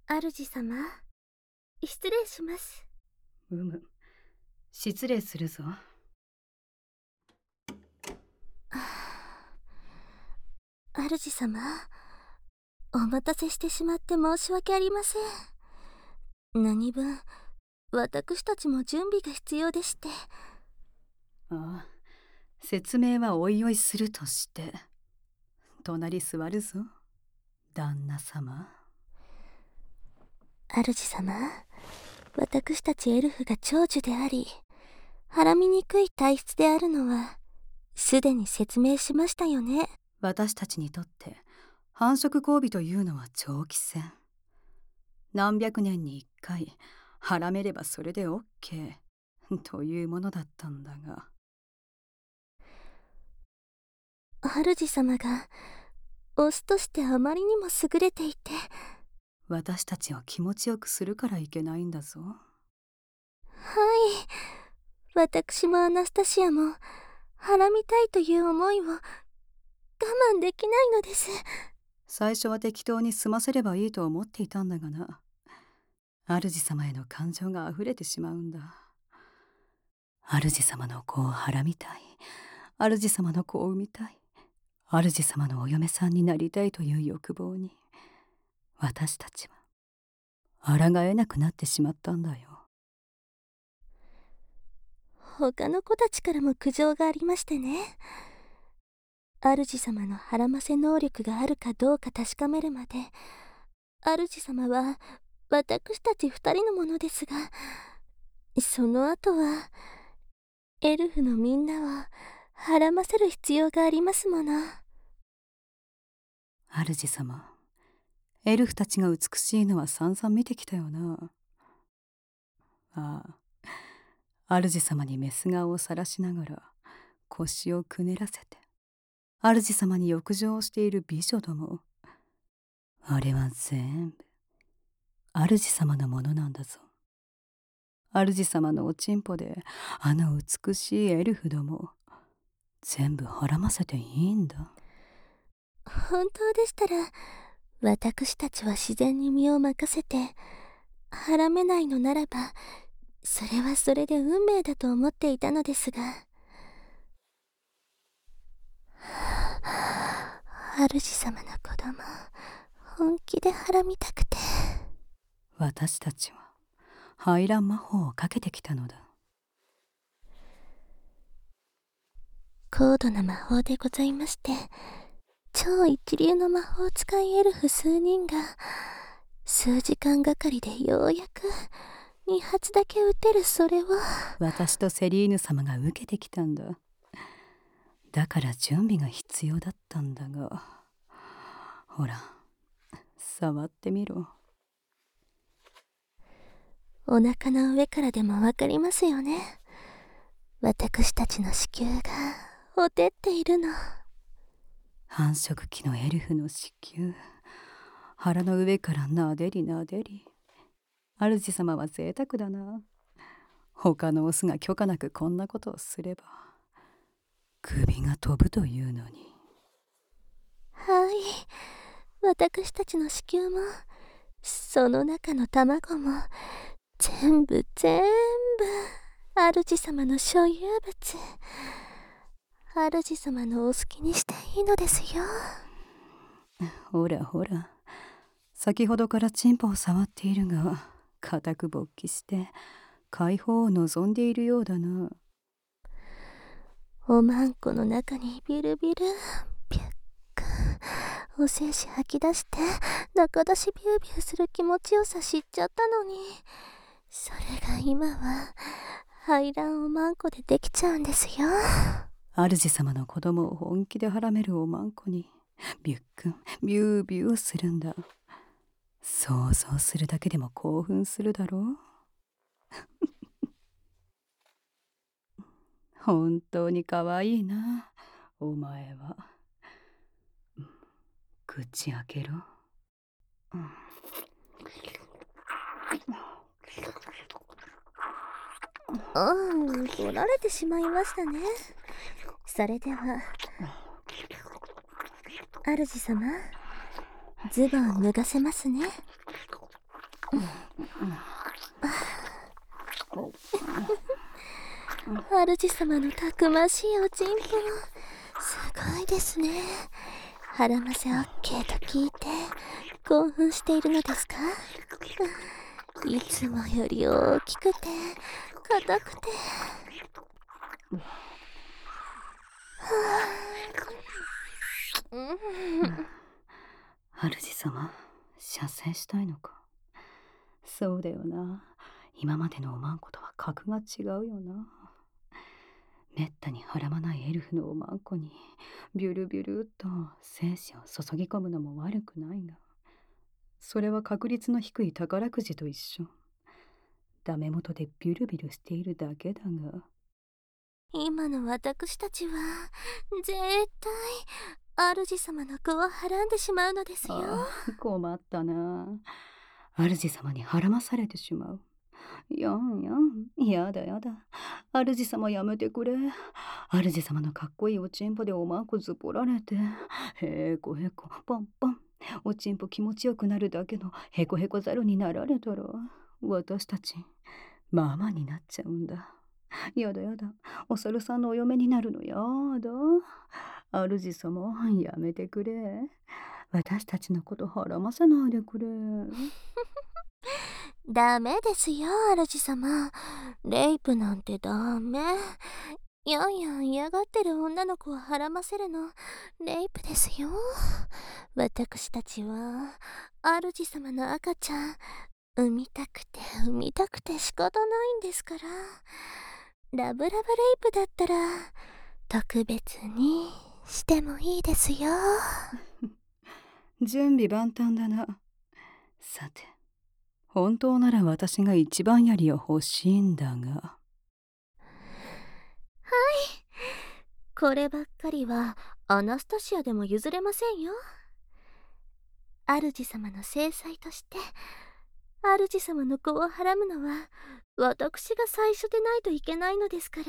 主様、失礼します。 失礼するぞ。 主様、お待たせしてしまって申し訳ありません。何分、私たちも準備が必要でして。 ああ、説明はおいおいするとして。隣座るぞ、旦那様。 主様、私たちエルフが長寿であり、はらみにくい体質であるのは、すでに説明しましたよね。 私たちにとって繁殖交尾というのは長期戦。何百年に一回はらめればそれで OK というものだったんだが。 主様がオスとしてあまりにも優れていて。 私たちを気持ちよくするからいけないんだぞ。 はい、私もアナスタシアもはらみたいという思いを我慢できないのです。 最初は適当に済ませればいいと思っていたんだがな。主様への感情があふれてしまうんだ。主様の子をはらみたい、主様の子を産みたい、主様のお嫁さんになりたいという欲望に、私たちは抗えなくなってしまったんだよ。 他の子たちからも苦情がありましてね。主様のはらませ能力があるかどうか確かめるまで、主様は私たち二人のものですが、その後はエルフのみんなをはらませる必要がありますもの。 主様、エルフたちが美しいのは散々見てきたよな。ああ、主様にメス顔を晒しながら腰をくねらせて主様に浴場をしている美女ども、あれは全部主様のものなんだぞ。主様のおちんぽであの美しいエルフども全部はらませていいんだ。 本当でしたら、私たちは自然に身を任せてはらめないのならば、それはそれで運命だと思っていたのですが。主様の子供、本気ではらみたくて。 私たちは排卵魔法をかけてきたのだ。 高度な魔法でございまして、超一流の魔法使いエルフ数人が数時間がかりでようやく2発だけ撃てる。それを私とセリーヌ様が受けてきたんだ。だから準備が必要だったんだが、ほら触ってみろ。 お腹の上からでもわかりますよね。私たちの子宮がほてっているの。 繁殖期のエルフの子宮、腹の上からなでりなでり。主様は贅沢だな。他のオスが許可なくこんなことをすれば首が飛ぶというのに。 はい、私たちの子宮もその中の卵も全部主様の所有物。主様のお好きにしていいのですよ。 ほらほら、先ほどからチンポを触っているが固く勃起して解放を望んでいるようだな。 おまんこの中にビルビルピュックお精子吐き出して中出しビュービューする気持ちよさ知っちゃったのに、それが今は排卵おまんこでできちゃうんですよ。 主様の子供を本気ではらめるおまんこにビュックンビュービューするんだ。想像するだけでも興奮するだろう。本当に可愛いな、お前は。口開けろ。 取られてしまいましたね。それでは主様、ズボン脱がせますね。 主様のたくましいおちんぽ、すごいですね。腹ませ OK と聞いて興奮しているのですか？いつもより大きくて硬くて、 主様、射精したいのか。そうだよな。今までのおまんことは格が違うよな。めったにはらまないエルフのおまんこにビュルビュルっと精子を注ぎ込むのも悪くないが、それは確率の低い宝くじと一緒。ダメ元でビュルビュルしているだけだが。 今の私たちは絶対主様の子をはらんでしまうのですよ。 困ったな。主様にはらまされてしまう。やんやん、やだやだ。主様やめてくれ。主様のかっこいいおちんぽでおまんこずぼられて、へこへこポンポン。おちんぽ気持ちよくなるだけのへこへこざるになられたら、私たちママになっちゃうんだ。やだやだ。お猿さんのお嫁になるのやだ。主様やめてくれ。私たちのことはらませないでくれ。 ダメですよ、主様。レイプなんてダメ。やんやん嫌がってる女の子をはらませるのレイプですよ。私たちは主様の赤ちゃん産みたくて産みたくて仕方ないんですから。ラブラブレイプだったら特別にしてもいいですよ。 準備万端だな。さて、本当なら私が一番槍を欲しいんだが。 こればっかりはアナスタシアでも譲れませんよ。主様の制裁として主様の子をはらむのは私が最初でないといけないのですから。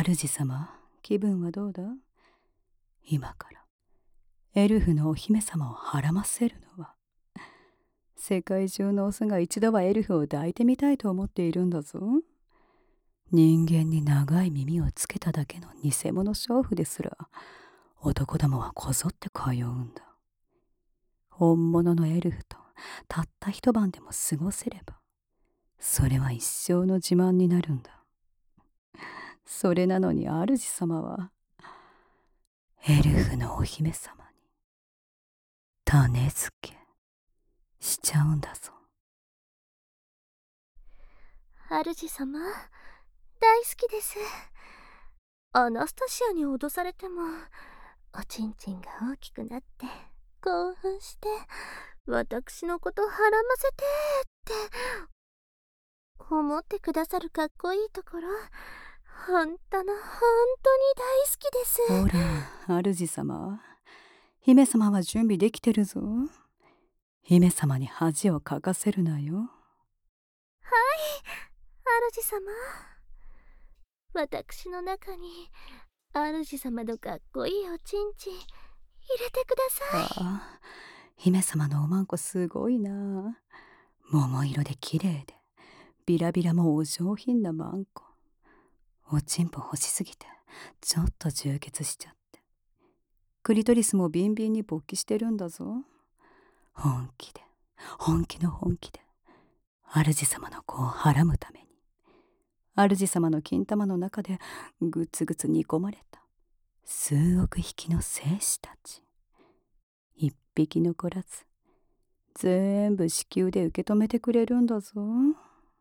主様、気分はどうだ？今からエルフのお姫様をはらませるのは、世界中のオスが一度はエルフを抱いてみたいと思っているんだぞ。人間に長い耳をつけただけの偽物娼婦ですら男どもはこぞって通うんだ。本物のエルフとたった一晩でも過ごせれば、それは一生の自慢になるんだ。それなのに主様はエルフのお姫様に種付けしちゃうんだぞ。 主様大好きです。アナスタシアに脅されてもおちんちんが大きくなって興奮して私のことはらませてって思ってくださるかっこいいところ、本当に大好きです。 ほら、主様、姫様は準備できてるぞ。姫様に恥をかかせるなよ。 はい、主様。私の中に主様のかっこいいおちんちん入れてください。 ああ、姫様のおまんこすごいな。桃色で綺麗でビラビラもお上品なまんこ。おちんぽ欲しすぎてちょっと充血しちゃって、クリトリスもビンビンに勃起してるんだぞ。本気で本気の本気で主様の子をはらむために、主様の金玉の中でぐつぐつ煮込まれた数億匹の精子たち、一匹残らず全部子宮で受け止めてくれるんだぞ。 も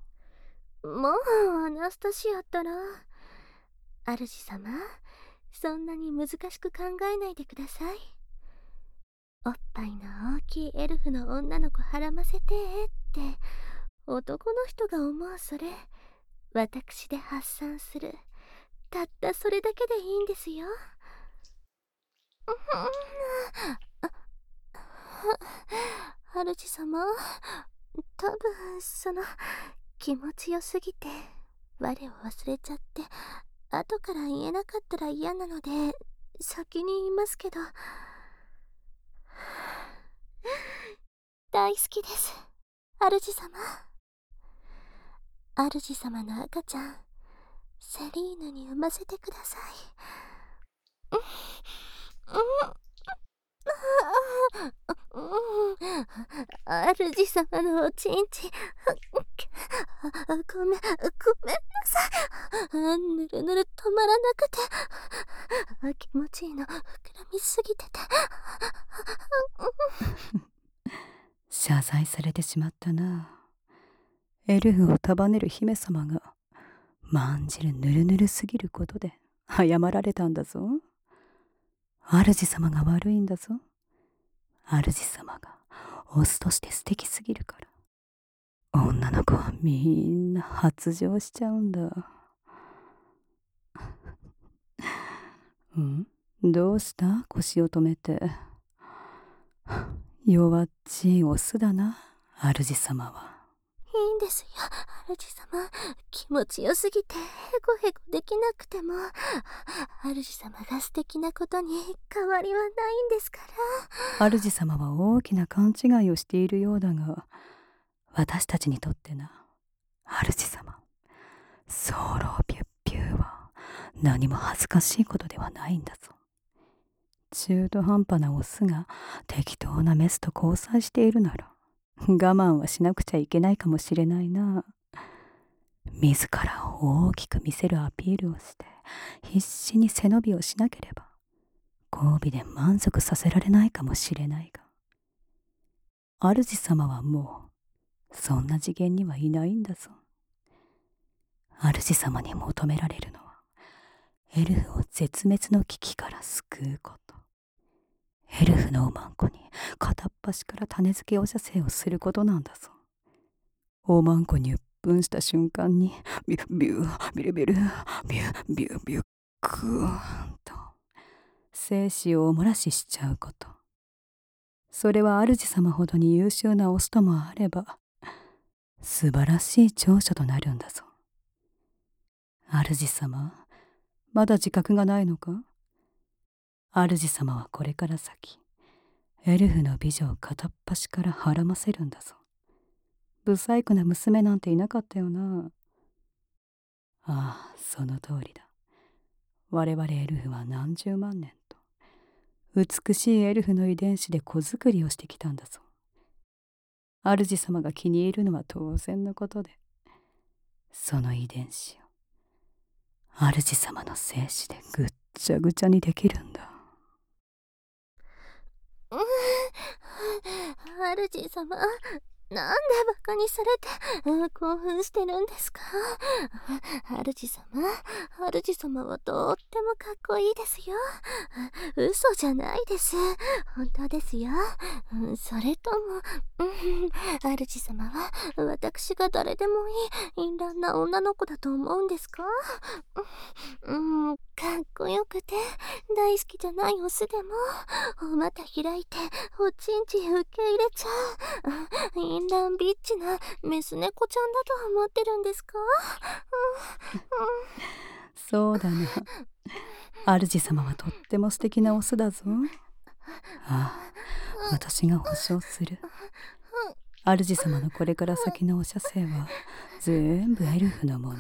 うアナスタシアったら主様、そんなに難しく考えないでください。おっぱいの大きいエルフの女の子はらませてって男の人が思うそれ、私で発散する、たったそれだけでいいんですよ。主様、多分気持ちよすぎて我を忘れちゃって後から言えなかったら嫌なので先に言いますけど、大好きです。 主様。主様の赤ちゃん、セリーヌに産ませてください。主様のおちんちん。ごめんなさい。ぬるぬる止まらなくて。気持ちいいの膨らみすぎてて。 謝罪されてしまったな。エルフを束ねる姫様がまんじるぬるぬるすぎることで謝られたんだぞ。主様が悪いんだぞ。主様がオスとして素敵すぎるから、女の子はみんな発情しちゃうんだ。どうした？腰を止めて。弱っちいオスだな、主様は。 いいんですよ、主様。気持ちよすぎてヘコヘコできなくても、主様が素敵なことに変わりはないんですから。 主様は大きな勘違いをしているようだが、私たちにとってな、主様、ソロピュッピューは何も恥ずかしいことではないんだぞ。中途半端なオスが適当なメスと交際しているなら我慢はしなくちゃいけないかもしれないな。自らを大きく見せるアピールをして必死に背伸びをしなければ交尾で満足させられないかもしれないが、主様はもうそんな次元にはいないんだぞ。主様に求められるのはエルフを絶滅の危機から救うこと。エルフのおまんこに片っ端から種付けお射精をすることなんだぞ。おまんこに鬱憤した瞬間にビュビュビルビルビュビュビュクーンと精子をお漏らししちゃうこと。それは主様ほどに優秀なオスともあれば素晴らしい長所となるんだぞ。主様、まだ自覚がないのか？主様はこれから先エルフの美女を片っ端からはらませるんだぞ。不細工な娘なんていなかったよな。ああ、その通りだ。我々エルフは何十万年と美しいエルフの遺伝子で子作りをしてきたんだぞ。主様が気に入るのは当然のことで、その遺伝子を主様の精子でぐっちゃぐちゃにできるんだ。 主様、なんでバカにされて、興奮してるんですか？主様はとってもかっこいいですよ。嘘じゃないです。本当ですよ。それとも、主様は私が誰でもいい淫乱な女の子だと思うんですか？かっこよくて大好きじゃないオスでもお股開いておちんち受け入れちゃう淫乱ビッチなメス猫ちゃんだと思ってるんですか？ そうだな。主様はとっても素敵なオスだぞ。ああ、私が保証する。主様のこれから先のお射精は全部エルフのもの。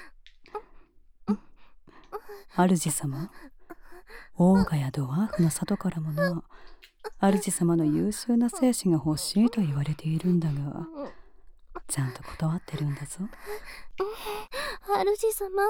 主様、オーガやドワーフの里からもな、主様の優秀な精子が欲しいと言われているんだが、ちゃんと断ってるんだぞ。 主様、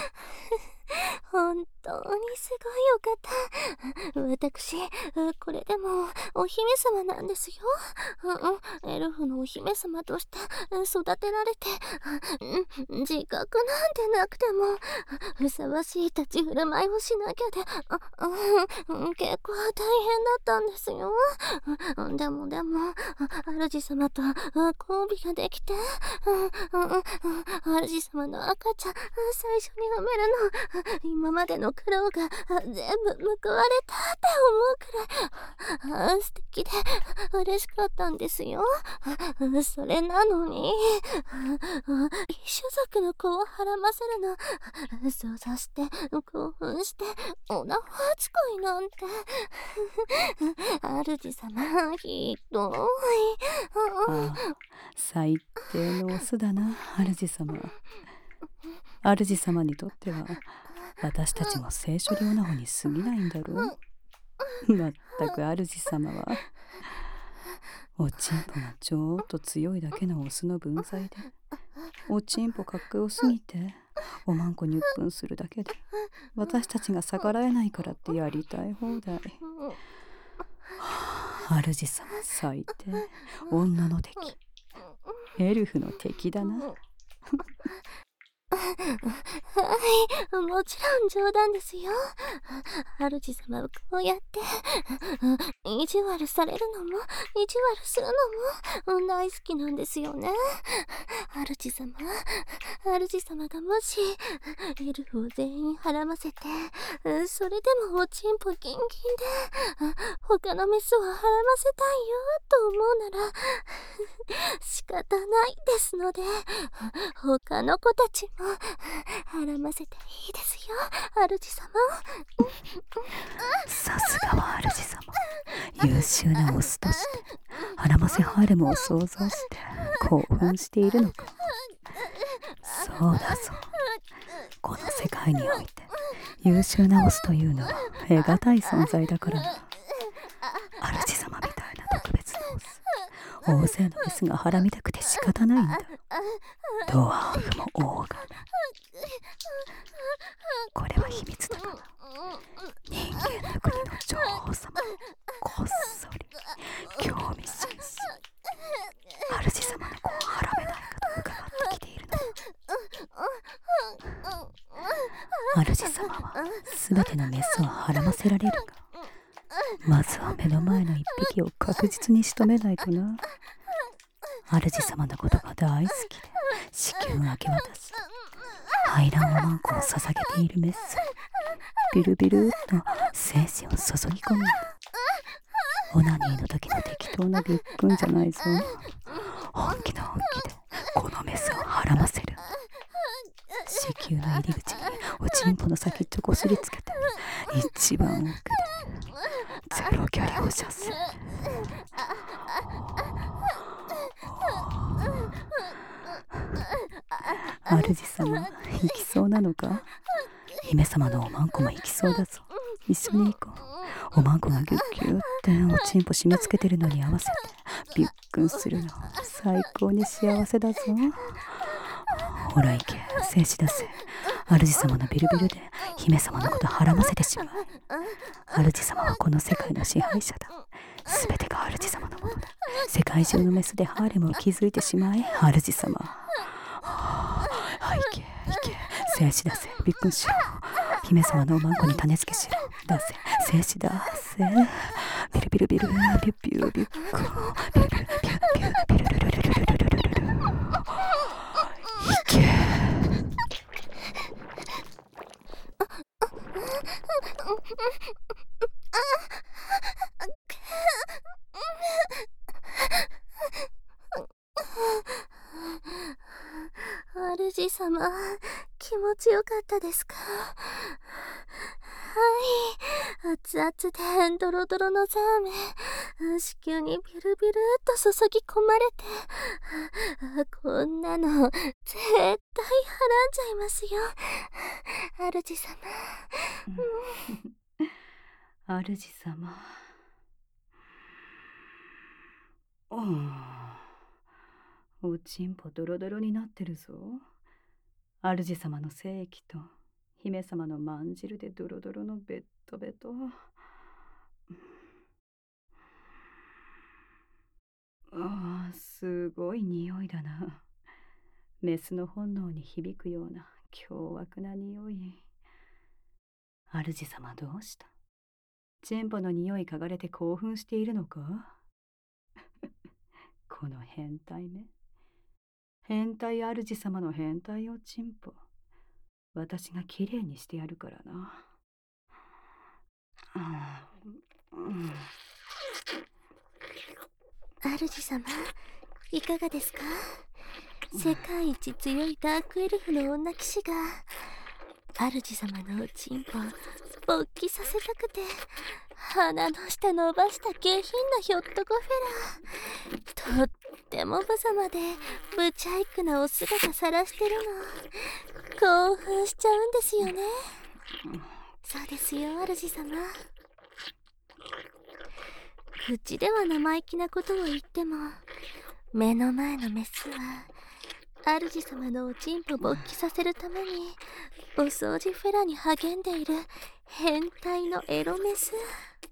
本当にすごいお方。私、これでもお姫様なんですよ。エルフのお姫様として育てられて、自覚なんてなくてもふさわしい立ち振る舞いをしなきゃで、結構大変だったんですよ。でも、主様と交尾ができて、主様の赤ちゃん最初に産める今までの苦労が全部報われたって思うくらい素敵で嬉しかったんですよ。それなのに種族の子をはらませるの想像して興奮しておなはちこいなんて主様ひどい。 ああ、最低のオスだな、主様。主様にとっては私たちも聖書領な方に過ぎないんだろう。まったく主様はおちんぽがちょっと強いだけのオスの分際で、おちんぽかっこよすぎておまんこにうっぷんするだけで私たちが逆らえないからってやりたい放題。主様最低、女の敵、エルフの敵だな。 はい、もちろん冗談ですよ。主様はこうやって意地悪されるのも意地悪するのも大好きなんですよね。主様がもしエルフを全員はらませてそれでもおちんぽギンギンで他のメスをはらませたいよと思うなら仕方ないですので、他の子たちもはらませていいですよ、主様。 さすがは主様、優秀なオスとしてハラマセハーレムを想像して興奮しているのか。そうだぞ、この世界において優秀なオスというのは得難い存在だからな。主様みたいな特別なオス、大勢のメスがはらみたくて仕方ないんだ。ドワーフもオーガナ、これは秘密だから人間の国の女王様こっそり興味津々、主様の子をはらめないかと伺ってきているのだ。主様は全てのメスをはらませられるが、まずは目の前の一匹を確実に仕留めないとな。主様のことが大好きで子宮を明け渡し排卵のマンコを捧げているメスにビルビルーと精子を注ぎ込む。オナニーの時の適当なびっくんじゃないぞ。本気の本気でこのメスをはらませる。子宮の入り口におちんぽの先っちょこすりつけて一番奥でゼロ距離を射精。主様行きそうなのか。姫様のおまんこも行きそうだぞ。一緒に行こう。おまんこがギュッギュッっておちんぽ締め付けてるのに合わせてびっくんするの最高に幸せだぞ。ほら行け、精子出せ。主様のビルビルで姫様のことはらませてしまう。主様はこの世界の支配者だ。すべてが主様のものだ。世界中のメスでハーレムを築いてしまえ、主様。行け行け、精子出せ、びっくんしろ。姫様のおまんこに種付けしろ。出せ、精子出せ。ビルビルビルビュッビュッビュッビルビルビュッビュッビルルルルルルルルルル。行け。 主様、気持ちよかったですか。はい、熱々でドロドロのザーメン、子宮にビルビルっと注ぎ込まれて、こんなの絶対はらんじゃいますよ、主様。 主様、おちんぽドロドロになってるぞ。主様の精液と姫様のまんじるでドロドロのベッドベト。すごい匂いだな。メスの本能に響くような凶悪な匂い。主様どうした。チンポの匂い嗅がれて興奮しているのか。この変態め。変態主様の変態おちんぽ。 私がきれいにしてやるからな。 主様、いかがですか？世界一強いダークエルフの女騎士が主様のおちんぽ勃起させたくて鼻の下伸ばした下品なひょっとこフェラ、とっても無様でブチャイクなお姿さらしてるの興奮しちゃうんですよね。そうですよ、主様。口では生意気なことを言っても目の前のメスは主様のおちんぽ勃起させるためにお掃除フェラに励んでいる変態のエロメス。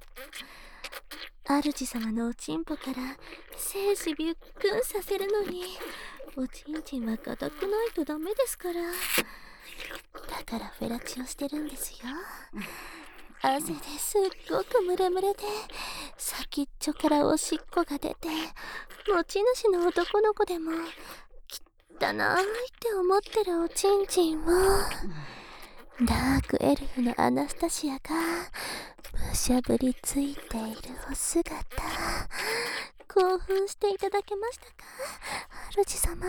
主様のおちんぽから精子びっくんさせるのにおちんちんは硬くないとダメですから。だからフェラチをしてるんですよ。汗ですっごくムレムレで先っちょからおしっこが出て持ち主の男の子でも汚いって思ってるおちんちんをダークエルフのアナスタシアがむしゃぶりついているお姿、興奮していただけましたか、主様。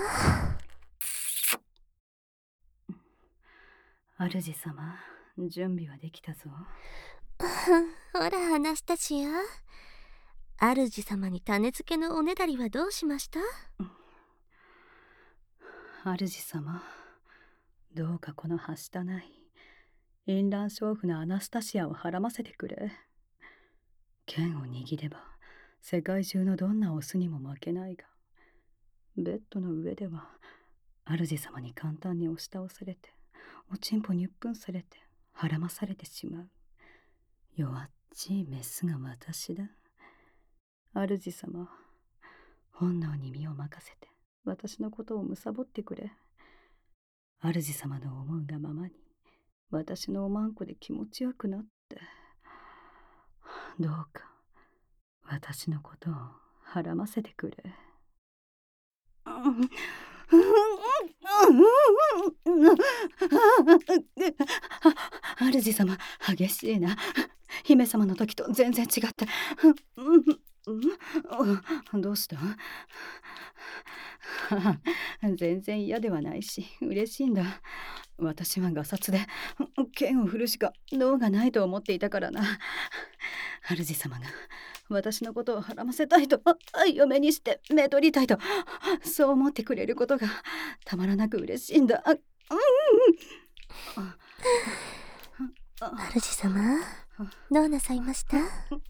主様、準備はできたぞ。 ほら、アナスタシア、主様に種付けのおねだりはどうしました？ 主様、どうかこのはしたない淫乱娼婦のアナスタシアをはらませてくれ。剣を握れば世界中のどんなオスにも負けないが、ベッドの上では主様に簡単に押し倒されておちんぽにゅっぷんされてはらまされてしまう弱っちいメスが私だ。主様、本能に身を任せて私のことを貪ってくれ。主様の思うがままに私のおまんこで気持ちよくなって、どうか私のことをはらませてくれ。主様、激しいな。姫様の時と全然違って。どうした？全然嫌ではないし嬉しいんだ。私はガサツで剣を振るしか能がないと思っていたからな。主様が私のことをはらませたいと、嫁にしてめとりたいと、そう思ってくれることがたまらなく嬉しいんだ。 主様、どうなさいました？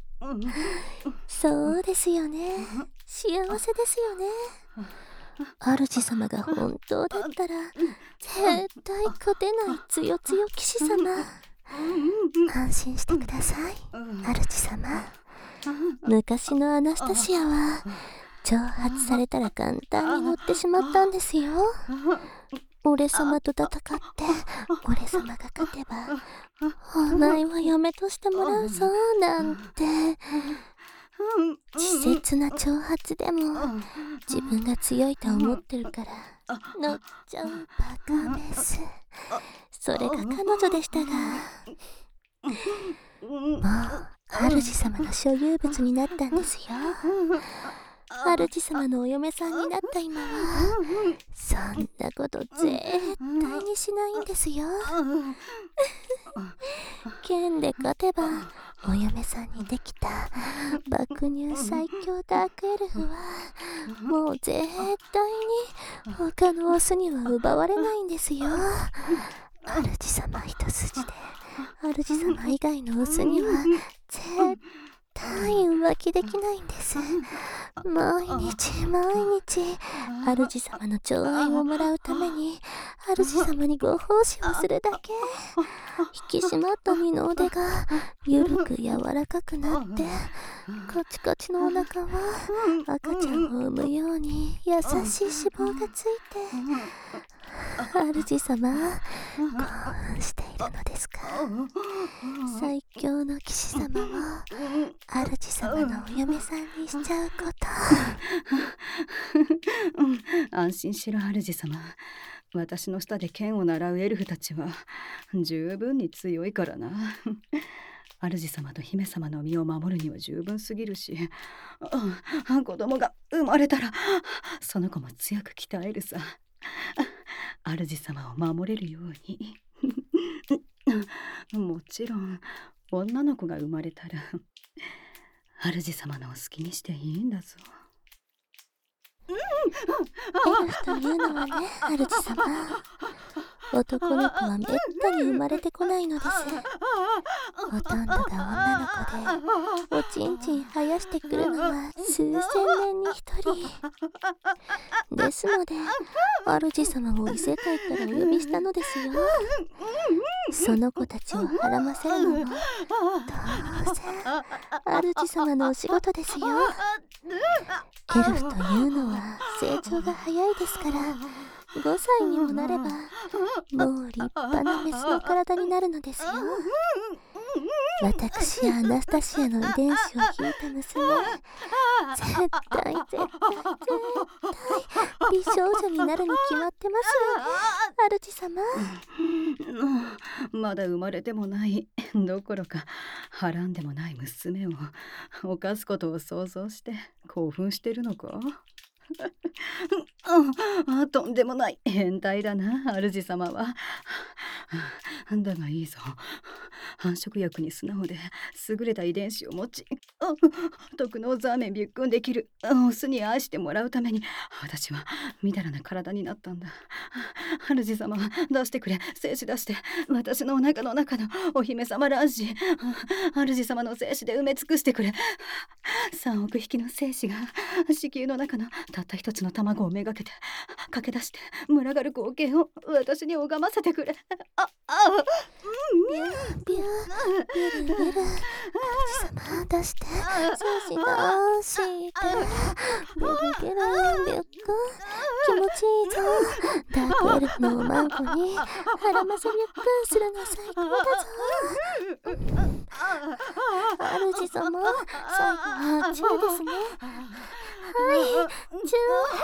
そうですよね、幸せですよね。主様が本当だったら絶対勝てないつよつよ騎士様。安心してください、主様。昔のアナスタシアは挑発されたら簡単に乗ってしまったんですよ。俺様と戦って俺様が勝てばお前は嫁としてもらうぞなんて稚拙な挑発でも自分が強いと思ってるから乗っちゃうバカメス。それが彼女でしたが、もう主様の所有物になったんですよ。主様のお嫁さんになった今はそんなこと絶対にしないんですよ。剣で勝てばお嫁さんにできた爆乳最強ダークエルフはもう絶対に他のオスには奪われないんですよ。主様一筋で主様以外のオスには絶対浮気できないんです。毎日毎日主様の寵愛をもらうために主様にご奉仕をするだけ。引き締まった二の腕がゆるく柔らかくなってカチカチのお腹は赤ちゃんを産むように優しい脂肪がついて、主様興奮しているのですか？最強の騎士様を主様のお嫁さんにしちゃうこと。 安心しろ主様、 私の下で剣を習うエルフたちは十分に強いからな。主様と姫様の身を守るには十分すぎるし、子供が生まれたらその子も強く鍛えるさ。主様を守れるように。もちろん女の子が生まれたら主様のお好きにしていいんだぞ。 エルフというのはね、主様、男の子はめったに生まれてこないのです。ほとんどが女の子で、おちんちん生やしてくるのは数千年に一人ですので、主様を異世界からお呼びしたのですよ。その子たちをはらませるのも当然主様のお仕事ですよ。エルフというのは成長が早いですから、5歳にもなればもう立派なメスの体になるのですよ。私やアナスタシアの遺伝子を引いた娘、絶対美少女になるに決まってますよね、主様。 まだ生まれてもないどころかはらんでもない娘を犯すことを想像して興奮してるのか。とんでもない変態だな、主様は。だがいいぞ、繁殖薬に素直で優れた遺伝子を持ち、特能ザーメンビュックンできるオスに愛してもらうために私はみだらな体になったんだ。主様、出してくれ、精子出して、私のお腹の中のお姫様卵子、主様の精子で埋め尽くしてくれ。3億匹の精子が子宮の中のたった一つの卵をめがけて駆け出して群がる光景を私に拝ませてくれ。 ビュービュービュルビュル、主様出して、精子出してビュルビュルビュック、気持ちいいぞ。ダークエルフのおまんこにはらませビュックするの最高だぞ。主様、最後はチューですね。はい、チュ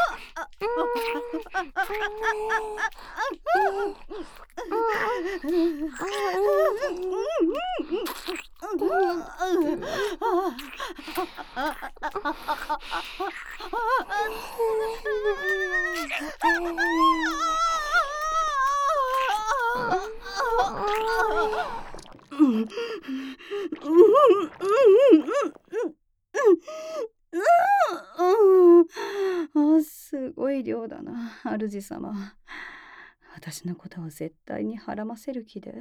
すごい量だな、主様。私のことを絶対にはらませる気で。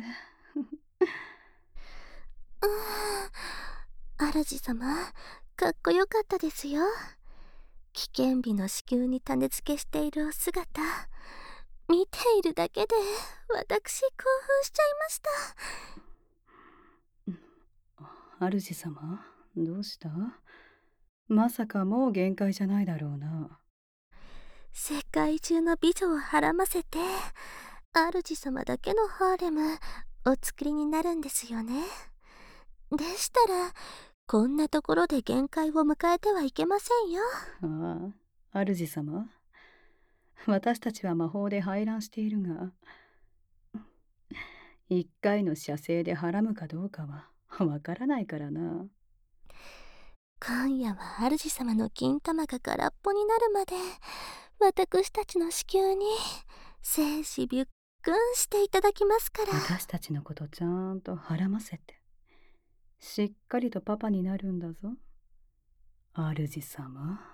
主様、かっこよかったですよ。危険日の子宮に種付けしているお姿、見ているだけで私興奮しちゃいました。 主様、どうした？まさかもう限界じゃないだろうな。 世界中の美女をはらませて、主様だけのハーレムお作りになるんですよね。でしたら、こんなところで限界を迎えてはいけませんよ。 主様、私たちは魔法で排卵しているが、一回の射精ではらむかどうかはわからないからな。 今夜は主様の金玉が空っぽになるまで、私たちの子宮に精子ビュックンしていただきますから。 私たちのことちゃんとはらませて、しっかりとパパになるんだぞ、主様。